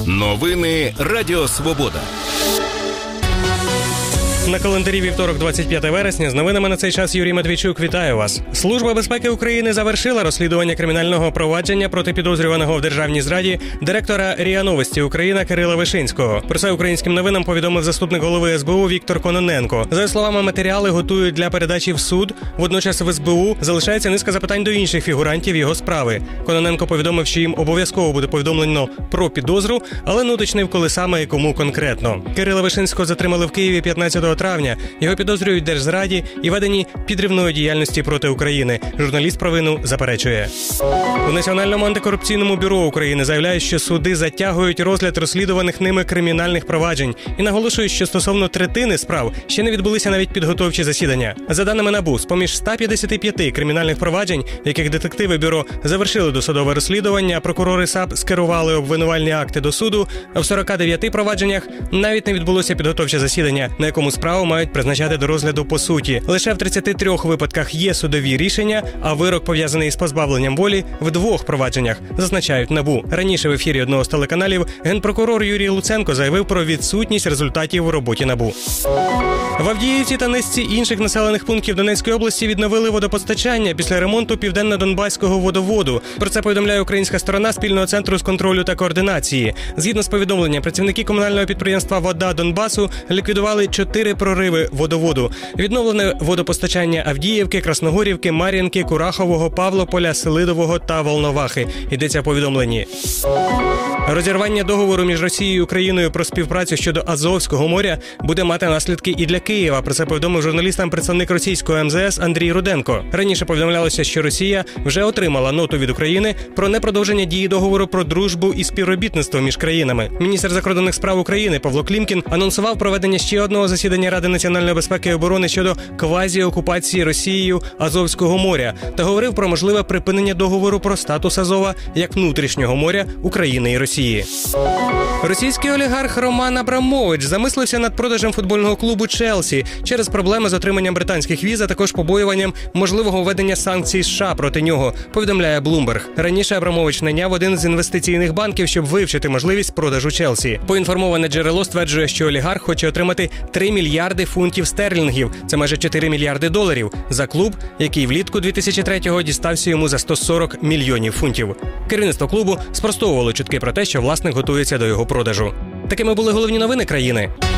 Новини Радіо Свобода. На календарі вівторок, 25 вересня. З новинами на цей час Юрій Матвійчук. Вітаю вас. Служба безпеки України завершила розслідування кримінального провадження проти підозрюваного в державній зраді директора РІА Новості Україна Кирила Вишинського. Про це українським новинам повідомив заступник голови СБУ Віктор Кононенко. За словами, матеріали готують для передачі в суд. Водночас в СБУ залишається низка запитань до інших фігурантів його справи. Кононенко повідомив, що їм обов'язково буде повідомлено про підозру, але не уточнив, коли саме і кому конкретно. Кирила Вишинського затримали в Києві 15 травня. Його підозрюють в держзраді і веденні підривної діяльності проти України. Журналіст провину заперечує. У Національному антикорупційному бюро України заявляють, що суди затягують розгляд розслідуваних ними кримінальних проваджень і наголошують, що стосовно третини справ ще не відбулися навіть підготовчі засідання. За даними НАБУ, з-поміж 155 кримінальних проваджень, в яких детективи бюро завершили досудове розслідування, а прокурори САП скерували обвинувальні акти до суду, а в 49 провадженнях навіть не відбулося підготовче засідання, на якому справу мають призначати до розгляду по суті. Лише в 33 випадках є судові рішення, а вирок пов'язаний з позбавленням волі в 2 провадженнях, зазначають НАБУ. Раніше в ефірі одного з телеканалів генпрокурор Юрій Луценко заявив про відсутність результатів у роботі НАБУ. В Авдіївці та низці інших населених пунктів Донецької області відновили водопостачання після ремонту Південно-Донбаського водоводу. Про це повідомляє українська сторона спільного центру з контролю та координації. Згідно з повідомленням, працівники комунального підприємства «Вода Донбасу» ліквідували 4 прориви водоводу. Відновлене водопостачання Авдіївки, Красногорівки, Мар'їнки, Курахового, Павлополя, Селидового та Волновахи. Йдеться в повідомленні. Розірвання договору між Росією і Україною про співпрацю щодо Азовського моря буде мати наслідки і для Києва. Про це повідомив журналістам представник російського МЗС Андрій Руденко. Раніше повідомлялося, що Росія вже отримала ноту від України про непродовження дії договору про дружбу і співробітництво між країнами. Міністр закордонних справ України Павло Клімкін анонсував проведення ще одного засідання Ради національної безпеки і оборони щодо квазіокупації Росією Азовського моря та говорив про можливе припинення договору про статус Азова як внутрішнього моря України і Росії. Російський олігарх Роман Абрамович замислився над продажем футбольного клубу «Челсі» через проблеми з отриманням британських віз, а також побоюванням можливого введення санкцій США проти нього, повідомляє Bloomberg. Раніше Абрамович найняв один з інвестиційних банків, щоб вивчити можливість продажу «Челсі». Поінформоване джерело стверджує, що олігарх хоче отримати 3 мільярди фунтів стерлінгів, це майже 4 мільярди доларів, за клуб, який влітку 2003-го дістався йому за 140 мільйонів фунтів. Керівництво клубу спростовувало чутки про те, що власник готується до його продажу. Такими були головні новини країни.